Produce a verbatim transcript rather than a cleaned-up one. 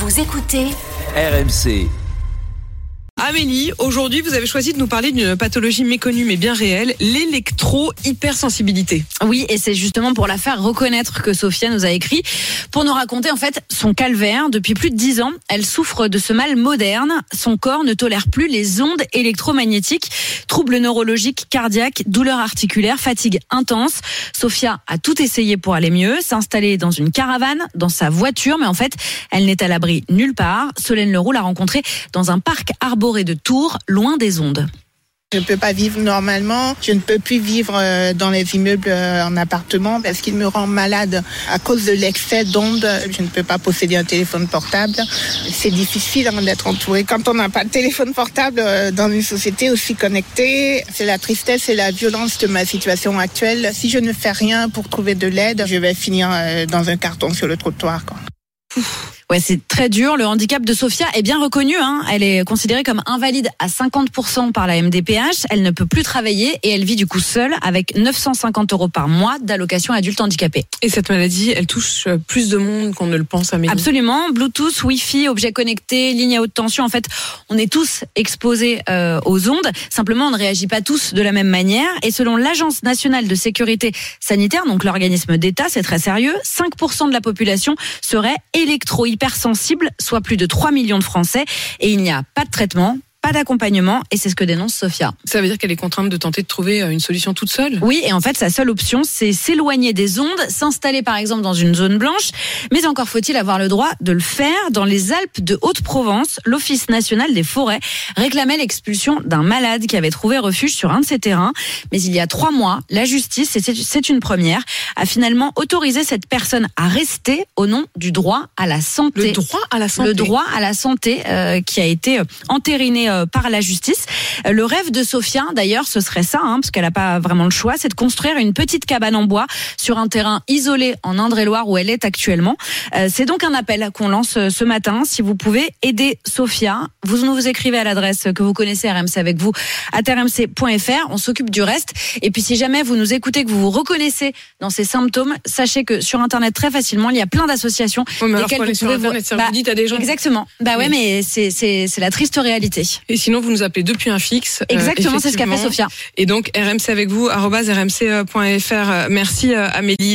Vous écoutez R M C. Amélie, aujourd'hui, vous avez choisi de nous parler d'une pathologie méconnue mais bien réelle, l'électro-hypersensibilité. Oui, et c'est justement pour la faire reconnaître que Sophia nous a écrit pour nous raconter en fait son calvaire. Depuis plus de dix ans, elle souffre de ce mal moderne. Son corps ne tolère plus les ondes électromagnétiques, troubles neurologiques, cardiaques, douleurs articulaires, fatigue intense. Sophia a tout essayé pour aller mieux, s'installer dans une caravane, dans sa voiture, mais en fait, elle n'est à l'abri nulle part. Solène Leroux l'a rencontrée dans un parc arboré de Tours, loin des ondes. Je ne peux pas vivre normalement, je ne peux plus vivre dans les immeubles en appartement parce qu'il me rend malade à cause de l'excès d'ondes. Je ne peux pas posséder un téléphone portable. C'est difficile d'être entouré. Quand on n'a pas de téléphone portable dans une société aussi connectée, c'est la tristesse et la violence de ma situation actuelle. Si je ne fais rien pour trouver de l'aide, je vais finir dans un carton sur le trottoir, quoi. Ouais, c'est très dur. Le handicap de Sophia est bien reconnu, hein. Elle est considérée comme invalide à cinquante pour cent par la M D P H. Elle ne peut plus travailler et elle vit du coup seule avec neuf cent cinquante euros par mois d'allocation adulte handicapé. Et cette maladie, elle touche plus de monde qu'on ne le pense, Amélie. Absolument. Bluetooth, Wi-Fi, objets connectés, lignes à haute tension. En fait, on est tous exposés euh, aux ondes. Simplement, on ne réagit pas tous de la même manière. Et selon l'Agence nationale de sécurité sanitaire, donc l'organisme d'État, c'est très sérieux, cinq pour cent de la population serait électro hypersensible, soit plus de trois millions de Français, et il n'y a pas de traitement, pas d'accompagnement, et c'est ce que dénonce Sophia. Ça veut dire qu'elle est contrainte de tenter de trouver une solution toute seule ? Oui, et en fait, sa seule option, c'est s'éloigner des ondes, s'installer par exemple dans une zone blanche, mais encore faut-il avoir le droit de le faire. Dans les Alpes de Haute-Provence, l'Office national des forêts réclamait l'expulsion d'un malade qui avait trouvé refuge sur un de ses terrains, mais il y a trois mois, la justice, et c'est une première, a finalement autorisé cette personne à rester au nom du droit à la santé. Le droit à la santé. Le droit à la santé euh, qui a été entériné euh, par la justice. Le rêve de Sophia, d'ailleurs, ce serait ça, hein, parce qu'elle n'a pas vraiment le choix, c'est de construire une petite cabane en bois sur un terrain isolé en Indre-et-Loire où elle est actuellement. Euh, c'est donc un appel qu'on lance ce matin. Si vous pouvez aider Sophia, vous nous écrivez à l'adresse que vous connaissez, R M C avec vous, arobase r m c point f r. On s'occupe du reste. Et puis si jamais vous nous écoutez, que vous vous reconnaissez dans ces symptômes, sachez que sur Internet, très facilement, il y a plein d'associations. Oui, mais alors faut aller sur Internet, ça bah, vous dit, t'as des gens... Exactement. Bah ouais, mais c'est, c'est, c'est la triste réalité. Et sinon, vous nous appelez depuis un fixe. Exactement, euh, c'est ce qu'a fait Sophia. Et donc, R M C avec vous, arobase r m c point f r. Merci, Amélie.